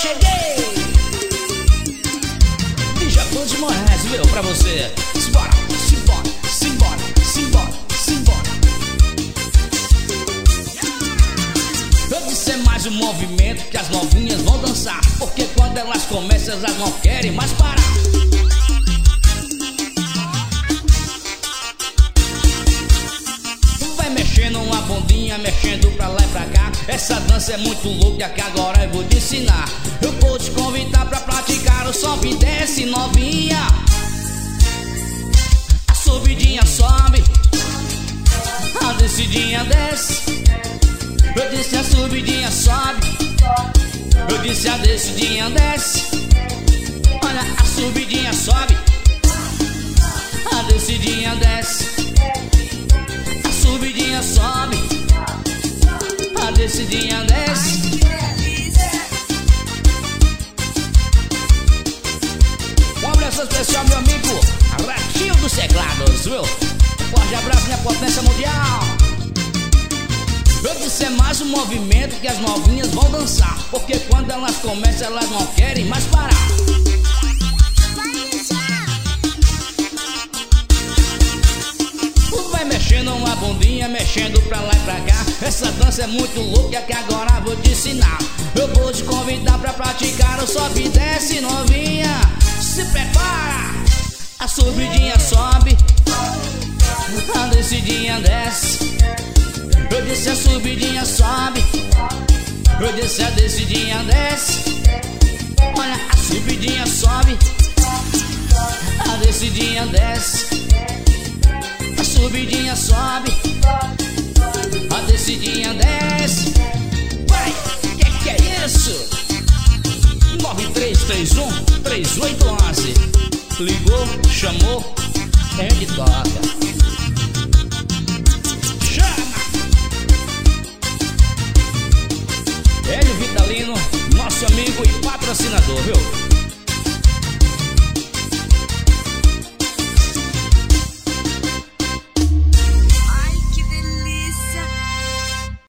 cheguei. Djavan de Moraes, viu, pra você. Simbora, simbora, simbora, simbora, simbora. Eu disse é mais um movimento que as novinhas vão dançar, porque quando elas começam elas não querem mais parar. Vai mexendo uma bundinha, mexendo pra lá e pra cá. Essa dança é muito louca que agora eu vou te ensinar. Eu vou te convidar pra praticar o sobe e desce novinha. A subidinha sobe, a descidinha desce. Eu disse a subidinha sobe, eu disse a descidinha desce. Olha, a subidinha sobe, a descidinha desce. A subidinha sobe, a descidinha desce. Um abraço especial, meu amigo Ratinho dos Teclados, viu? Um forte abraço, minha potência mundial. Eu disse é mais um movimento que as novinhas vão dançar, porque quando elas começam elas não querem mais parar. Vai mexendo uma bundinha, mexendo pra lá e pra cá. Essa dança é muito louca que agora vou te ensinar. Eu vou te convidar pra praticar o sobe e desce novinha. Se prepara. A subidinha sobe, a descidinha desce. Eu disse a subidinha sobe, eu disse a descidinha desce. Olha, a subidinha sobe, a descidinha desce. A subidinha sobe, a descidinha desce. Vai, que é isso? 9331-3811. Ligou, chamou, é de toca. Hélio Vitalino, nosso amigo e patrocinador, viu?